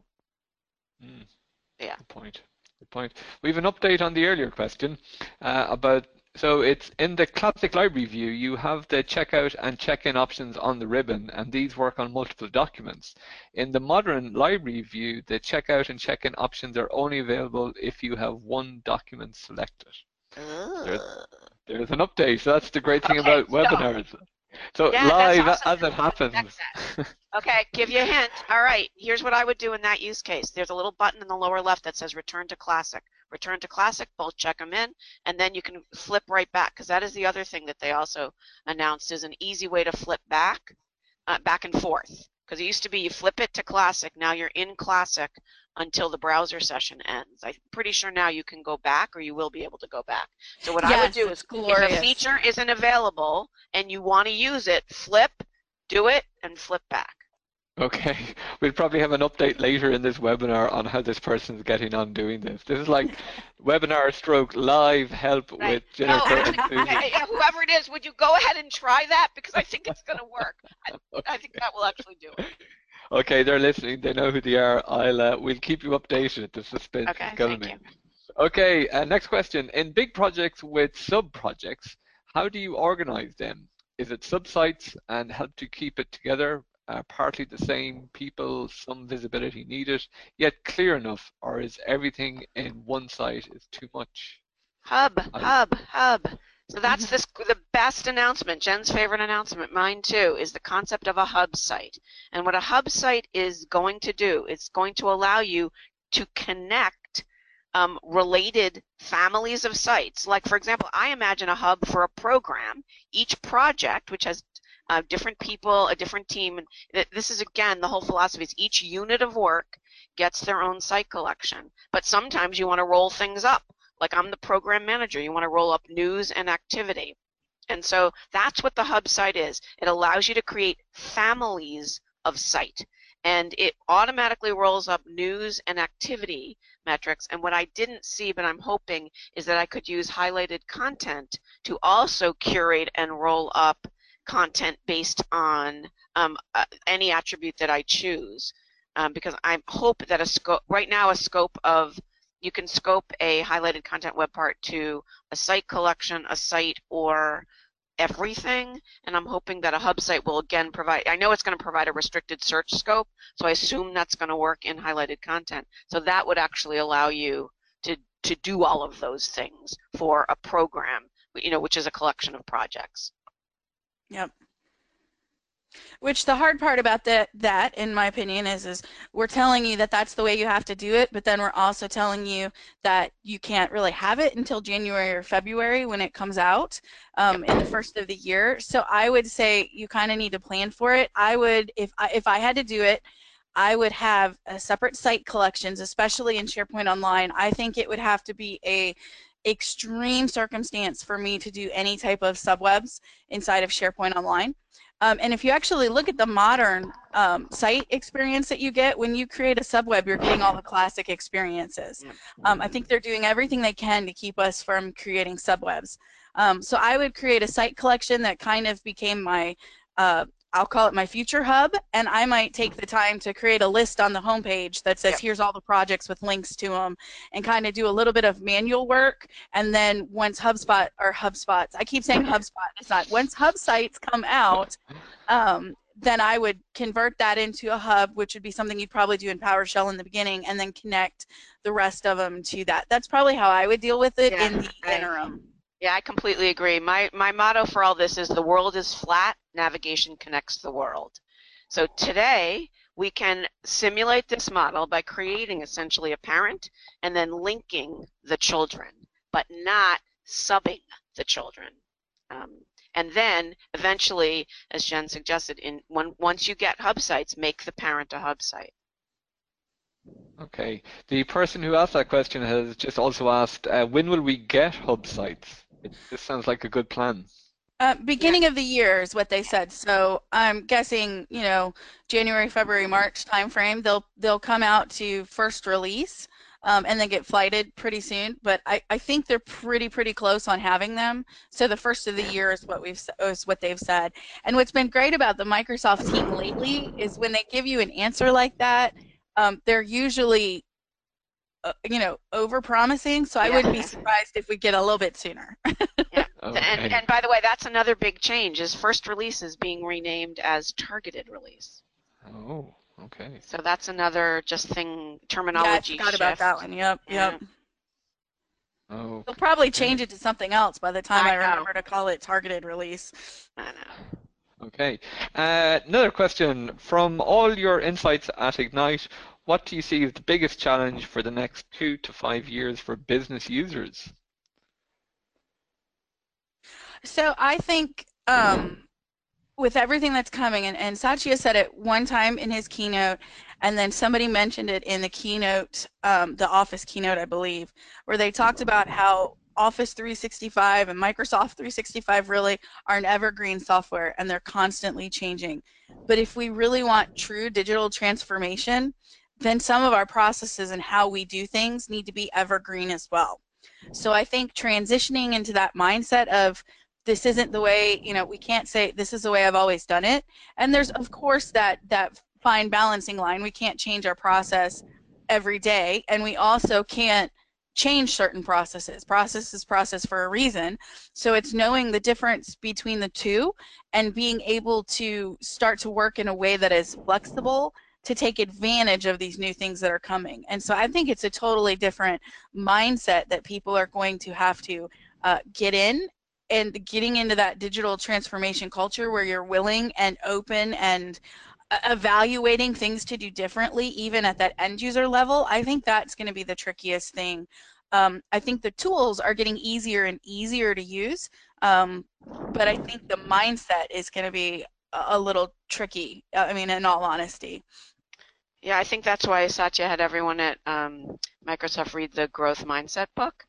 Mm, yeah. good point. Good point. We have an update on the earlier question uh, about, so it's in the classic library view, you have the checkout and check-in options on the ribbon, and these work on multiple documents. In the modern library view, the checkout and check-in options are only available if you have one document selected. There's, there's an update. So that's the great thing Okay, about so, webinars. So yeah, that's live awesome. as it happens. Next set. Okay, give you a hint. All right, here's what I would do in that use case. There's a little button in the lower left that says Return to Classic. Return to Classic, both check them in, and then you can flip right back, because that is the other thing that they also announced is an easy way to flip back, uh, back and forth. Because it used to be you flip it to Classic, now you're in Classic until the browser session ends. I'm pretty sure now you can go back, or you will be able to go back. So what I would Yes, do it's is, glorious. if a feature isn't available and you want to use it, flip, do it, and flip back. Okay, we'll probably have an update later in this webinar on how this person is getting on doing this. This is like webinar stroke live help Right. with No, Jennifer actually, and Susan. yeah, whoever it is, would you go ahead and try that? Because I think it's going to work. I, I think that will actually do it. Okay, they're listening. They know who they are. I'll uh, we'll keep you updated. The suspense Okay, is killing thank me. you. Okay, uh, next question. In big projects with sub-projects, how do you organize them? Is it sub-sites and help to keep it together, uh, partly the same people, some visibility needed, yet clear enough, or is everything in one site is too much? Hub, I- hub, hub. So that's Mhm. this, the best announcement, Jen's favorite announcement, mine too, is the concept of a hub site. And what a hub site is going to do, it's going to allow you to connect um, related families of sites. Like, for example, I imagine a hub for a program. Each project, which has uh, different people, a different team, and this is, again, the whole philosophy is each unit of work gets their own site collection. But sometimes you want to roll things up. Like, I'm the program manager. You want to roll up news and activity. And so that's what the hub site is. It allows you to create families of site. And it automatically rolls up news and activity metrics. And what I didn't see, but I'm hoping, is that I could use highlighted content to also curate and roll up content based on um, uh, any attribute that I choose. Um, because I hope that a scope, right now a scope of, you can scope a highlighted content web part to a site collection, a site, or everything, and I'm hoping that a hub site will again provide, I know it's going to provide a restricted search scope, so I assume that's going to work in highlighted content. So that would actually allow you to, to do all of those things for a program, you know, which is a collection of projects. Yep. Which the hard part about that, that in my opinion, is is we're telling you that that's the way you have to do it, but then we're also telling you that you can't really have it until January or February when it comes out um, in the first of the year. So I would say you kind of need to plan for it. I would, if I, if I had to do it, I would have a separate site collections, especially in SharePoint Online. I think it would have to be a extreme circumstance for me to do any type of subwebs inside of SharePoint Online. Um, and if you actually look at the modern um, site experience that you get, when you create a subweb, you're getting all the classic experiences. Um, I think they're doing everything they can to keep us from creating subwebs. Um, so I would create a site collection that kind of became my, uh, I'll call it my future hub, and I might take the time to create a list on the homepage that says, Yep. here's all the projects with links to them, and kind of do a little bit of manual work. And then once HubSpot, or HubSpots, I keep saying HubSpot, it's not, once hub sites come out, um, then I would convert that into a hub, which would be something you'd probably do in PowerShell in the beginning, and then connect the rest of them to that. That's probably how I would deal with it Yeah, in the I- interim. Yeah, I completely agree. My, my motto for all this is the world is flat, navigation connects the world. So today, we can simulate this model by creating essentially a parent and then linking the children, but not subbing the children. Um, and then eventually, as Jen suggested, in when, once you get hub sites, make the parent a hub site. Okay. The person who asked that question has just also asked, uh, when will we get hub sites? This sounds like a good plan. Uh, beginning of the year is what they said. So I'm guessing, you know, January, February, March timeframe, they'll they'll come out to first release, um, and then get flighted pretty soon. But I, I think they're pretty pretty close on having them. So the first of the year is what we've s- is what they've said. And what's been great about the Microsoft team lately is when they give you an answer like that, um, they're usually uh, you know, over promising. So I wouldn't be Yeah. surprised if we get a little bit sooner. Yeah. Okay. And and by the way, that's another big change is first release is being renamed as targeted release. Oh, okay. So that's another just thing Yeah, I terminology forgot about shift. that one. Yep, Yeah. yep. Oh, They'll probably okay. change it to something else by the time I I know. remember to call it targeted release. I know. Okay. Uh, another question. From all your insights at Ignite, what do you see as the biggest challenge for the next two to five years for business users? So I think um, with everything that's coming, and, and Satya said it one time in his keynote, and then somebody mentioned it in the keynote, um, the Office keynote, I believe, where they talked about how Office three sixty-five and Microsoft three sixty-five really are an evergreen software, and they're constantly changing. But if we really want true digital transformation, then some of our processes and how we do things need to be evergreen as well. So I think transitioning into that mindset of this isn't the way, you know, we can't say this is the way I've always done it. And there's of course that that fine balancing line. We can't change our process every day, and we also can't change certain processes. Process is process for a reason. So it's knowing the difference between the two and being able to start to work in a way that is flexible to take advantage of these new things that are coming. And so I think it's a totally different mindset that people are going to have to uh, get in, and getting into that digital transformation culture where you're willing and open and uh, evaluating things to do differently, even at that end user level. I think that's going to be the trickiest thing. Um, I think the tools are getting easier and easier to use, um, but I think the mindset is going to be a, a little tricky. uh, I mean, in all honesty. Yeah, I think that's why Satya had everyone at um, Microsoft read the Growth Mindset book.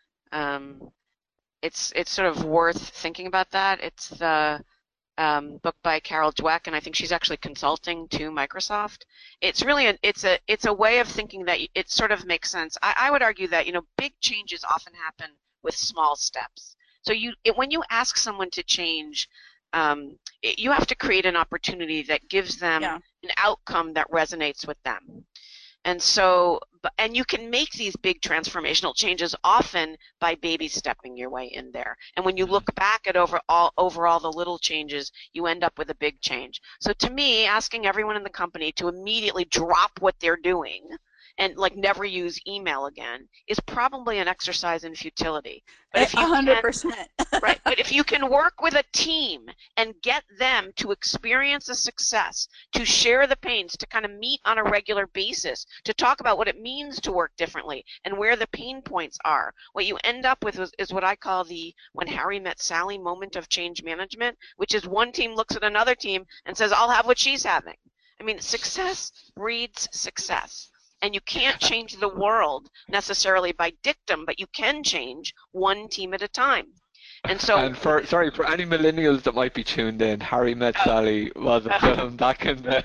Um, it's it's sort of worth thinking about that. It's the um, book by Carol Dweck, and I think she's actually consulting to Microsoft. It's really a, it's a it's a way of thinking that it sort of makes sense. I, I would argue that you know big changes often happen with small steps. So you it, when you ask someone to change, um, it, you have to create an opportunity that gives them Yeah. an outcome that resonates with them. And so, and you can make these big transformational changes often by baby stepping your way in there. And when you look back at overall, overall the little changes, you end up with a big change. So to me, asking everyone in the company to immediately drop what they're doing and like never use email again is probably an exercise in futility. But if you one hundred can, percent. right, but if you can work with a team and get them to experience a success, to share the pains, to kind of meet on a regular basis, to talk about what it means to work differently and where the pain points are, what you end up with is, is what I call the when Harry met Sally moment of change management, which is one team looks at another team and says, I'll have what she's having. I mean, success breeds success. And you can't change the world necessarily by dictum, but you can change one team at a time. And so, And for sorry for any millennials that might be tuned in, Harry Met oh, Sally was a film back in the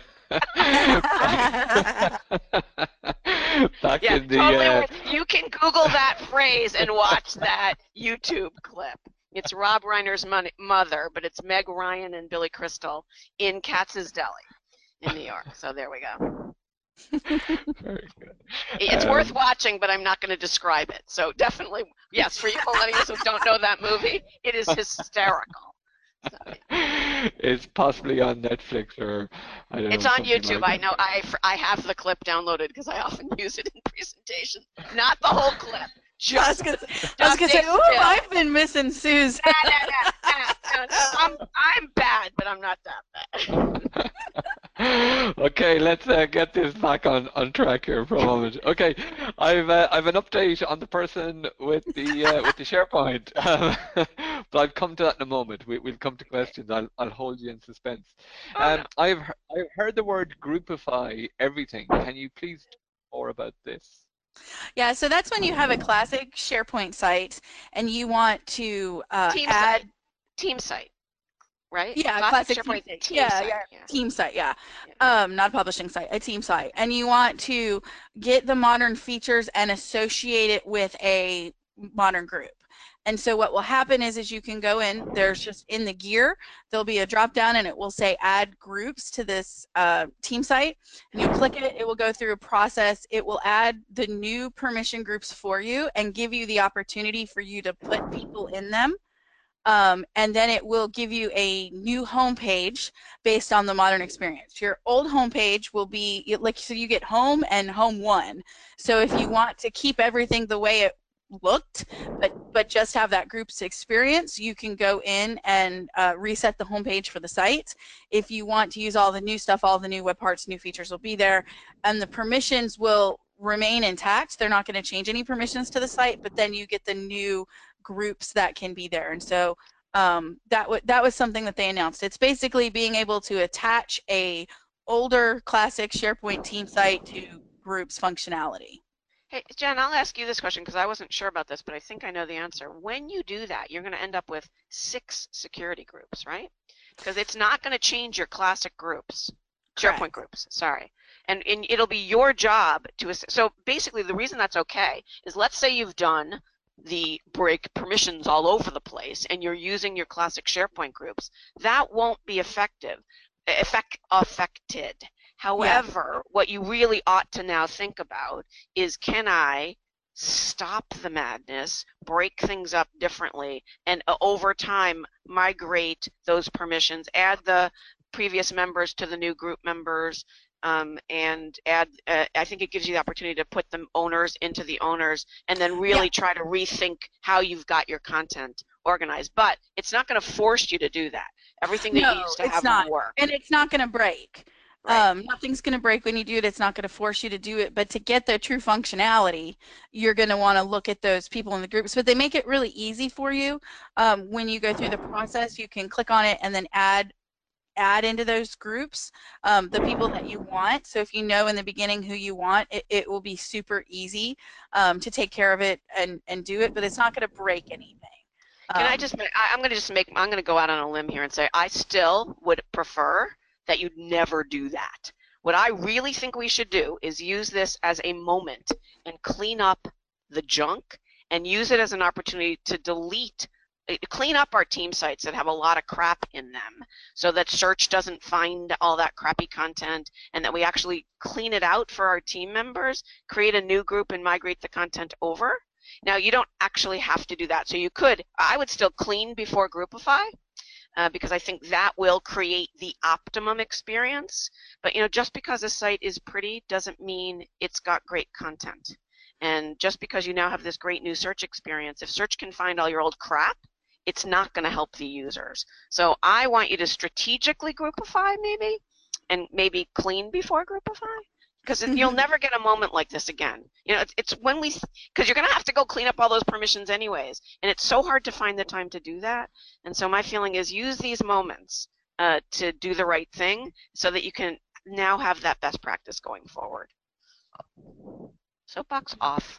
back yeah, in the totally uh, worth. You can Google that phrase and watch that YouTube clip. It's Rob Reiner's mon- mother, but it's Meg Ryan and Billy Crystal in Katz's Deli in New York. So there we go. very good. It's Um, worth watching, but I'm not going to describe it. So definitely, yes, for you millennials who don't know that movie, it is hysterical. So, yeah. It's possibly on Netflix or I don't It's know on something YouTube. like I know. I I have the clip downloaded because I often use it in presentations. Not the whole clip. I was Just, gonna, just I was gonna say, a oh, still. I've been missing Sue's. Nah, nah, nah, nah, nah. I'm I'm bad, but I'm not that bad. Okay, let's uh, get this back on, on track here for a moment. Okay, I've uh, I've an update on the person with the uh, with the SharePoint, um, but I'll come to that in a moment. We, we'll come to questions. I'll I'll hold you in suspense. Oh, Um, no. I've he- I've heard the word groupify everything. Can you please talk more about this? Yeah, so that's when you have a classic SharePoint site and you want to uh, Team add, site. Team site, right? yeah, a Classic classic team SharePoint site. team Yeah, site. yeah, Yeah. team site, yeah. Yeah. Um, not a publishing site, a team site. And you want to get the modern features and associate it with a modern group. And so what will happen is, is you can go in, there's just in the gear, there'll be a drop down and it will say add groups to this uh, team site. And you click it, it will go through a process. It will add the new permission groups for you and give you the opportunity for you to put people in them. Um, and then it will give you a new home page based on the modern experience. Your old home page will be like, so you get home and home one. So if you want to keep everything the way it looked, but but just have that group's experience, you can go in and uh, reset the home page for the site. If you want to use all the new stuff, all the new web parts, new features will be there, and the permissions will remain intact. They're not going to change any permissions to the site, but then you get the new groups that can be there. And so um, that, w that was something that they announced. It's basically being able to attach a older classic SharePoint team site to groups functionality. Hey, Jen, I'll ask you this question because I wasn't sure about this, but I think I know the answer. When you do that, you're going to end up with six security groups, right? Because it's not going to change your classic groups, Correct. SharePoint groups, sorry. And, and it'll be your job to, so basically the reason that's okay is, let's say you've done the break permissions all over the place and you're using your classic SharePoint groups. That won't be effective, effect, affected. However, yeah. What you really ought to now think about is, can I stop the madness, break things up differently, and uh, over time migrate those permissions, add the previous members to the new group members, um, and add, uh, I think it gives you the opportunity to put the owners into the owners, and then really yeah. try to rethink how you've got your content organized. But it's not going to force you to do that. Everything that no, you used to it's have not. will work. And it's not going to break. Right. Um, nothing's going to break when you do it. It's not going to force you to do it. But to get the true functionality, you're going to want to look at those people in the groups. But they make it really easy for you. Um, when you go through the process, you can click on it and then add add into those groups um, the people that you want. So if you know in the beginning who you want, it, it will be super easy um, to take care of it and, and do it. But it's not going to break anything. Can um, I just, I'm going to just make, I'm going to go out on a limb here and say, I still would prefer that you'd never do that. What I really think we should do is use this as a moment and clean up the junk and use it as an opportunity to delete, clean up our team sites that have a lot of crap in them so that search doesn't find all that crappy content, and that we actually clean it out for our team members, create a new group and migrate the content over. Now, you don't actually have to do that. So you could, I would still clean before Groupify, uh, because I think that will create the optimum experience. But, you know, just because a site is pretty doesn't mean it's got great content. And just because you now have this great new search experience, if search can find all your old crap, it's not going to help the users. So I want you to strategically Groupify maybe, and maybe clean before Groupify. Because you'll never get a moment like this again. You know, it's, it's when we, because you're going to have to go clean up all those permissions anyways, and it's so hard to find the time to do that. And so my feeling is, use these moments uh, to do the right thing so that you can now have that best practice going forward. Soapbox off.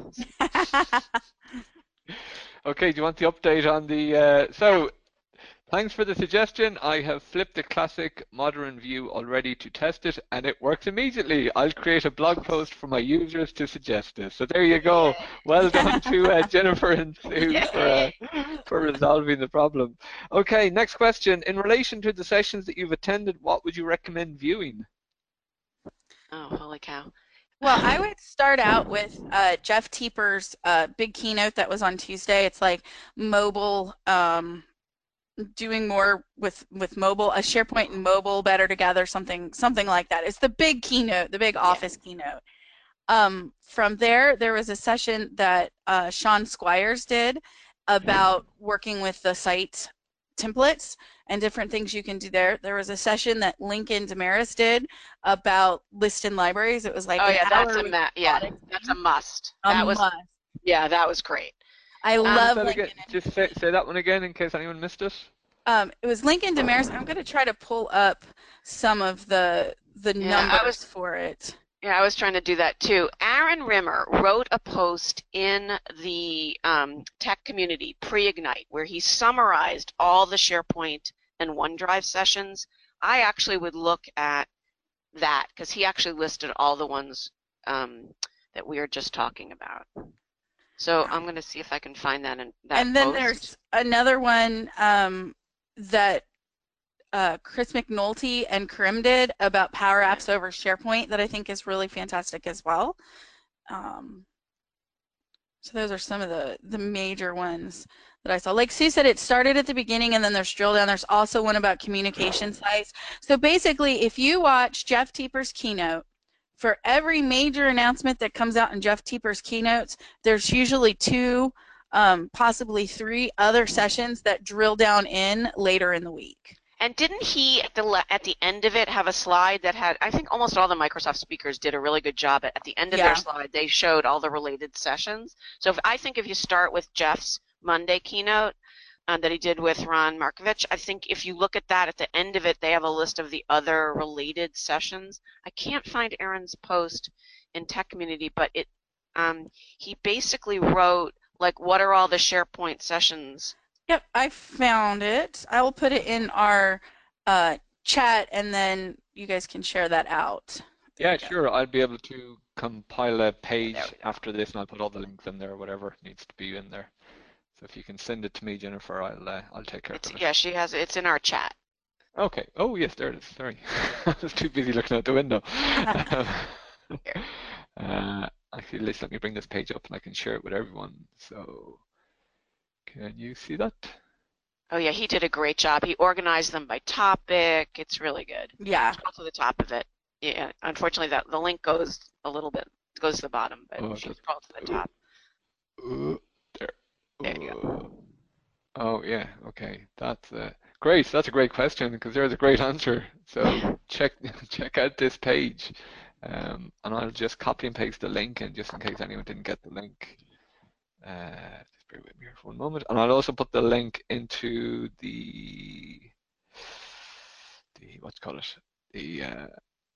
Okay, do you want the update on the, uh, so thanks for the suggestion. I have flipped the classic modern view already to test it, and it works immediately. I'll create a blog post for my users to suggest this. So there you go. Well done to uh, Jennifer and Sue for, uh, for resolving the problem. Okay, next question. In relation to the sessions that you've attended, what would you recommend viewing? Oh, holy cow. Well, I would start out with uh, Jeff Teeper's uh, big keynote that was on Tuesday. It's like mobile, um, doing more with with mobile, a SharePoint and mobile better together, something something like that. It's the big keynote, the big Office yeah. keynote. Um, from there, there was a session that uh, Sean Squires did about working with the site templates and different things you can do there. There was a session that Lincoln Damaris did about list and libraries. It was like oh an yeah, that's hour a ma yeah, that's a must. A that was must. yeah, that was great. I um, love that Lincoln. Again, just say, say that one again in case anyone missed it. Um, it was Lincoln Damaris. I'm going to try to pull up some of the the yeah, numbers I was, for it. Yeah, I was trying to do that too. Aaron Rimmer wrote a post in the um, tech community, Pre-Ignite, where he summarized all the SharePoint and OneDrive sessions. I actually would look at that because he actually listed all the ones um, that we were just talking about. So I'm going to see if I can find that in that And then post. there's another one um, that uh, Chris McNulty and Karim did about Power Apps over SharePoint that I think is really fantastic as well. Um, so those are some of the, the major ones that I saw. Like Sue said, it started at the beginning and then there's drill down. There's also one about communication sites. So basically, if you watch Jeff Teeper's keynote, for every major announcement that comes out in Jeff Teeper's keynotes, there's usually two, um, possibly three other sessions that drill down in later in the week. And didn't he, at the at the end of it, have a slide that had, I think almost all the Microsoft speakers did a really good job. At, at the end of Yeah. their slide, they showed all the related sessions. So if, I think if you start with Jeff's Monday keynote um, that he did with Ron Markovich, I think if you look at that, at the end of it, they have a list of the other related sessions. I can't find Aaron's post in Tech Community, but it um, he basically wrote, like, what are all the SharePoint sessions? Yep, I found it. I will put it in our uh, chat, and then you guys can share that out. There Yeah, you go. sure. I'll be able to compile a page There we go. after this, and I'll put all the links in there, whatever needs to be in there. So if you can send it to me, Jennifer, I'll uh, I'll take care It's, of it. yeah, she has it's in our chat. Okay. Oh yes, there it is. Sorry, I was too busy looking out the window. uh, actually, let's let me bring this page up, and I can share it with everyone. So, can you see that? Oh yeah, he did a great job. He organized them by topic. It's really good. Yeah. Scroll to the top of it. Yeah, unfortunately, that the link goes a little bit goes to the bottom, but Oh, if you that's- scroll to the top. Uh, there. There you Uh, Oh yeah. Okay. That's uh, great. That's a great question because there's a great answer. So check check out this page, um, and I'll just copy and paste the link in just in case anyone didn't get the link. Uh, just bear with me here for one moment, and I'll also put the link into the the what's call it the uh,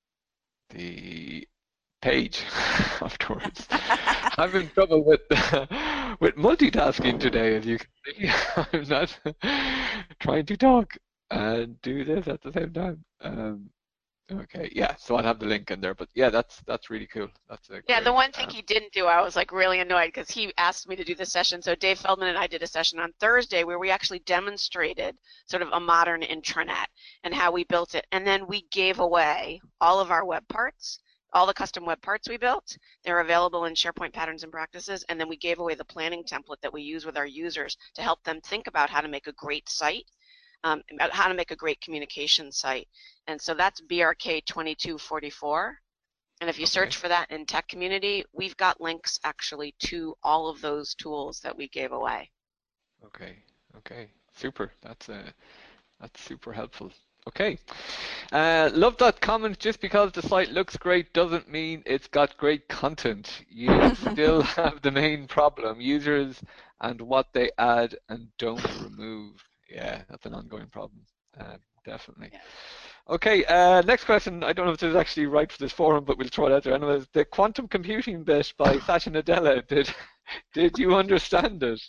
the page afterwards. Having trouble with with multitasking today, as you can see. I'm not trying to talk and do this at the same time. Um, okay, yeah. So I'll have the link in there. But yeah, that's that's really cool. That's a Yeah, the great, one thing um, he didn't do, I was like really annoyed because he asked me to do this session. So Dave Feldman and I did a session on Thursday where we actually demonstrated sort of a modern intranet and how we built it. And then we gave away all of our web parts, all the custom web parts we built. They're available in SharePoint Patterns and Practices. And then we gave away the planning template that we use with our users to help them think about how to make a great site, um, about how to make a great communication site. And so that's B R K twenty-two forty-four. And if you Okay. search for that in Tech Community, we've got links actually to all of those tools that we gave away. Okay, okay, super. That's uh, that's super helpful. Okay, uh, love that comment. Just because the site looks great doesn't mean it's got great content. You still have the main problem: users and what they add and don't remove. Yeah, that's an ongoing problem. Uh, definitely. Yeah. Okay, uh, next question. I don't know if this is actually right for this forum, but we'll throw it out there. Anyways, the quantum computing bit by Satya Nadella. Did did you understand it?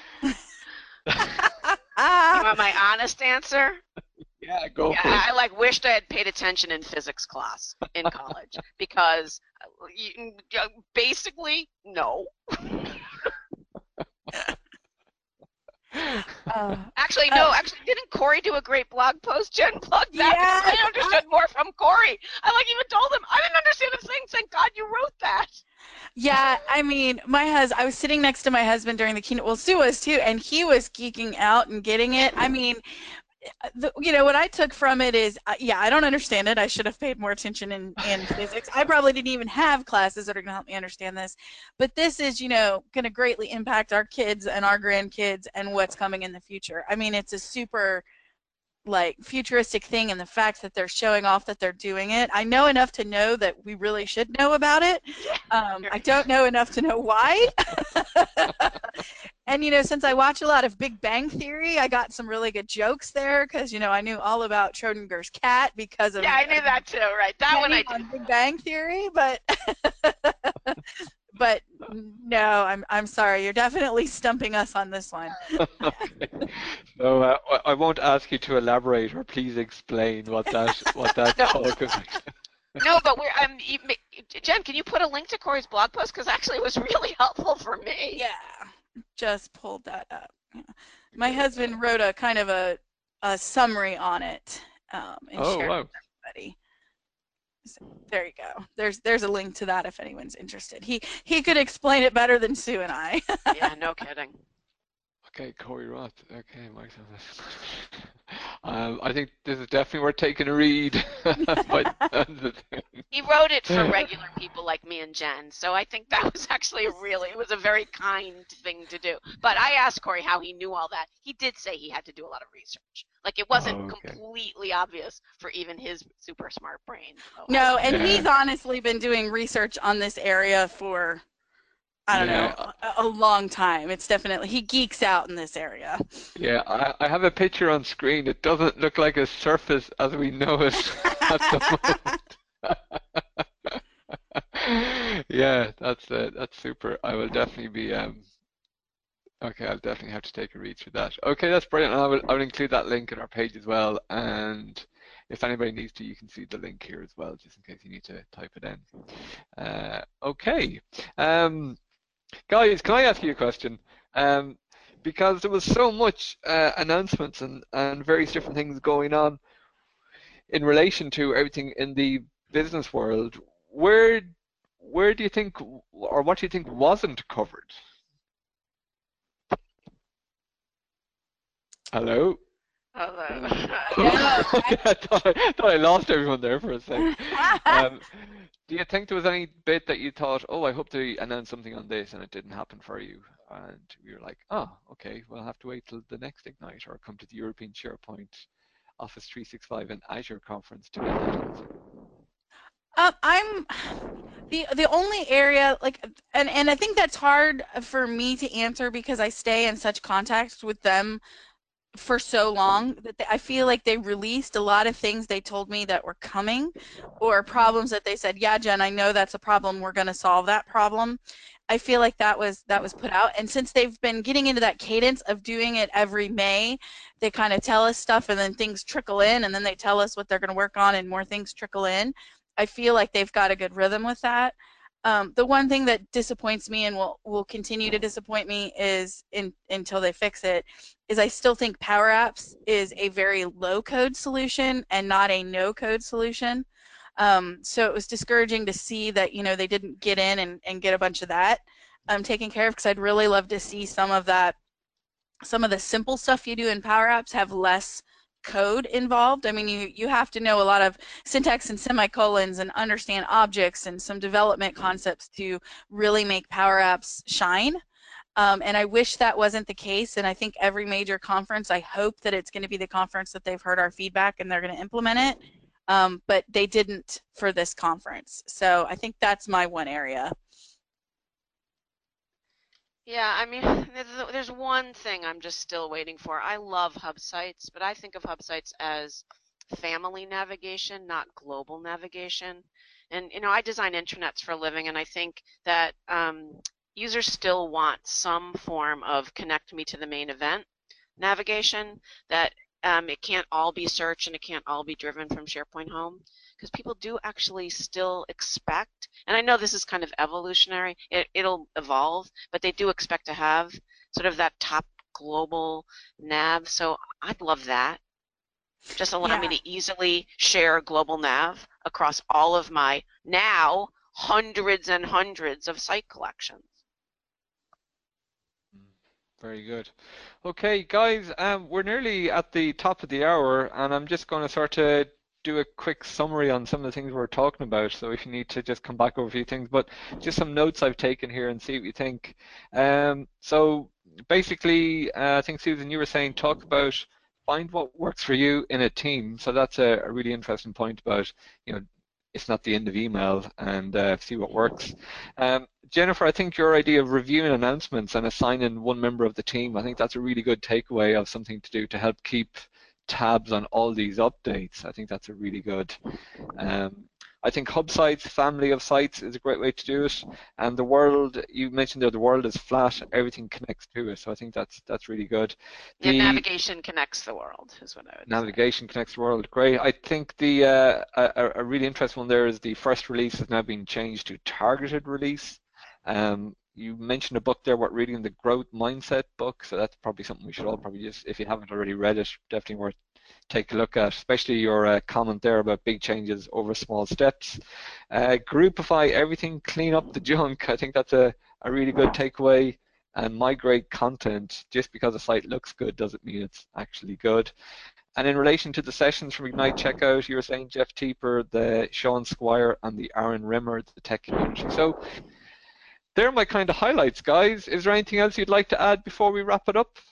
You want my honest answer? Yeah, go Yeah, for it. I like wished I had paid attention in physics class in college because uh, you- uh, basically, no. Uh, Actually, no. Uh, Actually, didn't Corey do a great blog post? Jen plugged that. Yeah. because I understood more from Corey. I like even told him I didn't understand a thing. Thank God you wrote that. Yeah, I mean, my husband, I was sitting next to my husband during the keynote. Well, Sue was too, and he was geeking out and getting it. I mean, the, you know, what I took from it is, uh, yeah, I don't understand it. I should have paid more attention in, in physics. I probably didn't even have classes that are going to help me understand this. But this is, you know, going to greatly impact our kids and our grandkids and what's coming in the future. I mean, it's a super, like, futuristic thing, and the fact that they're showing off that they're doing it. I know enough to know that we really should know about it. Um, I don't know enough to know why. and and you know, since I watch a lot of Big Bang Theory, I got some really good jokes there because you know I knew all about Schrodinger's cat because of Yeah, I knew that too. Right, that one I Penny did. on Big Bang Theory, but but no, I'm I'm sorry. You're definitely stumping us on this one. Okay. So uh, I I won't ask you to elaborate or please explain what that what that No. talk is. No, but we're um, you, Jen, can you put a link to Corey's blog post? Because actually, it was really helpful for me. Yeah, just pulled that up. Yeah. My husband wrote a kind of a a summary on it um, and Oh shared it wow. with everybody. So there you go. There's there's a link to that if anyone's interested. He he could explain it better than Sue and I. Yeah, no kidding. Okay, Corey Roth. Okay, Microsoft. Um, I think this is definitely worth taking a read. But He wrote it for regular people like me and Jen, so I think that was actually really, it was a very kind thing to do. But I asked Corey how he knew all that. He did say he had to do a lot of research. Like it wasn't Oh, okay. completely obvious for even his super smart brain. So No, and Yeah. he's honestly been doing research on this area for I don't Yeah. know a, a long time. It's definitely he geeks out in this area. Yeah, I, I have a picture on screen. It doesn't look like a surface as we know it at the moment. Yeah, that's uh, that's super. I will definitely be um okay, I'll definitely have to take a read through that. Okay, that's brilliant. I will I will include that link in our page as well. And if anybody needs to, you can see the link here as well, just in case you need to type it in. Uh, okay. Um, guys, can I ask you a question? Um, because there was so much uh, announcements and, and various different things going on in relation to everything in the business world. Where where do you think, or what do you think wasn't covered? Hello? Although, I thought I, thought I lost everyone there for a second. Um, do you think there was any bit that you thought, oh, I hope they announce something on this, and it didn't happen for you? And you're like, oh, okay, we'll have to wait till the next Ignite or come to the European SharePoint Office three sixty-five and Azure conference to get that answer. Um, I'm the the only area like, and and I think that's hard for me to answer because I stay in such contact with them for so long that they, I feel like they released a lot of things they told me that were coming, or problems that they said, yeah, Jen, I know that's a problem. We're going to solve that problem. I feel like that was that was put out, and since they've been getting into that cadence of doing it every May, they kind of tell us stuff, and then things trickle in, and then they tell us what they're going to work on, and more things trickle in. I feel like they've got a good rhythm with that. Um, the one thing that disappoints me and will will continue to disappoint me is in until they fix it, is I still think Power Apps is a very low code solution and not a no code solution. Um, so it was discouraging to see that, you know, they didn't get in and, and get a bunch of that um, taken care of, because I'd really love to see some of that, some of the simple stuff you do in Power Apps have less code involved. I mean, you, you have to know a lot of syntax and semicolons and understand objects and some development concepts to really make Power Apps shine. Um, and I wish that wasn't the case. And I think every major conference, I hope that it's going to be the conference that they've heard our feedback and they're going to implement it. Um, but they didn't for this conference. So I think that's my one area. yeah, I mean, there's, there's one thing I'm just still waiting for. I love hub sites, but I think of hub sites as family navigation, not global navigation. And, you know, I design intranets for a living, and I think that um, users still want some form of connect me to the main event navigation, that um, it can't all be search and it can't all be driven from SharePoint Home, because people do actually still expect, and I know this is kind of evolutionary, it, it'll evolve, but they do expect to have sort of that top global nav. So I'd love that. Just allow Yeah. me to easily share global nav across all of my now hundreds and hundreds of site collections. Very good. Okay, guys, um, we're nearly at the top of the hour, and I'm just going to sort of do a quick summary on some of the things we're talking about. So if you need to just come back over a few things, but just some notes I've taken here and see what you think. Um, so basically, uh, I think Susan, you were saying talk about find what works for you in a team. So that's a, a really interesting point about, you know, it's not the end of email, and uh, see what works. Um, Jennifer, I think your idea of reviewing announcements and assigning one member of the team, I think that's a really good takeaway of something to do to help keep tabs on all these updates. I think that's a really good. Um, I think hub sites, family of sites is a great way to do it. And the world, you mentioned there, the world is flat, everything connects to it. So I think that's that's really good. The The navigation connects the world is what I would navigation say. Connects the world, great. I think the uh, a, a really interesting one there is the first release has now been changed to targeted release. Um, you mentioned a book there, what reading the growth mindset book. So that's probably something we should all probably just, if you haven't already read it, definitely worth take a look at, especially your uh, comment there about big changes over small steps. Uh, groupify everything, clean up the junk. I think that's a, a really good takeaway. And migrate content. Just because a site looks good doesn't mean it's actually good. And in relation to the sessions from Ignite Checkout, you were saying Jeff Teeper, the Sean Squire, and the Aaron Rimmer, the tech community. So they're my kind of highlights, guys. Is there anything else you'd like to add before we wrap it up?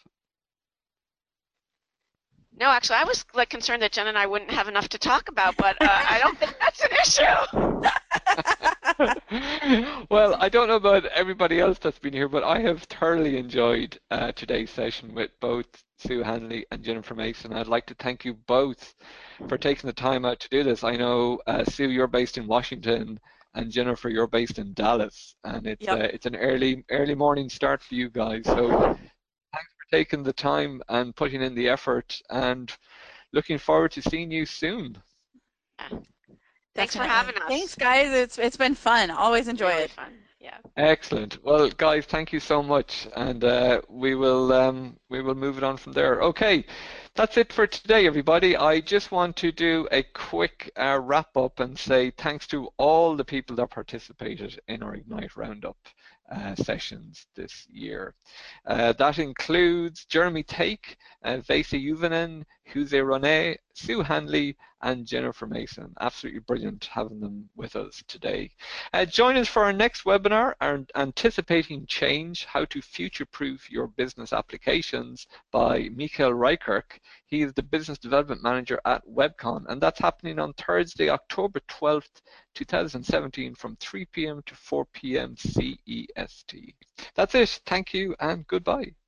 No, actually, I was like concerned that Jen and I wouldn't have enough to talk about, but uh, I don't think that's an issue. Well, I don't know about everybody else that's been here, but I have thoroughly enjoyed uh, today's session with both Sue Hanley and Jennifer Mason. I'd like to thank you both for taking the time out to do this. I know, uh, Sue, you're based in Washington, and Jennifer, you're based in Dallas, and it's yep. uh, it's an early early morning start for you guys. So taking the time and putting in the effort, and looking forward to seeing you soon. Yeah. Thanks for having us. Thanks, guys. It's it's been fun. Always enjoy really it. Fun. Yeah. Excellent. Well, guys, thank you so much, and uh, we will um, we will move it on from there. Okay, that's it for today, everybody. I just want to do a quick uh, wrap up and say thanks to all the people that participated in our Ignite Roundup Uh, sessions this year. Uh, that includes Jeremy Take, uh, Vesa Juvonen, Jose Rene, Sue Hanley, and Jennifer Mason. Absolutely brilliant having them with us today. Uh, join us for our next webinar, our Anticipating Change, How to Future-Proof Your Business Applications by Michael Reikirk. He is the Business Development Manager at WebCon, and that's happening on Thursday, October twelfth, two thousand seventeen from three p m to four p m C E S T. That's it. Thank you and goodbye.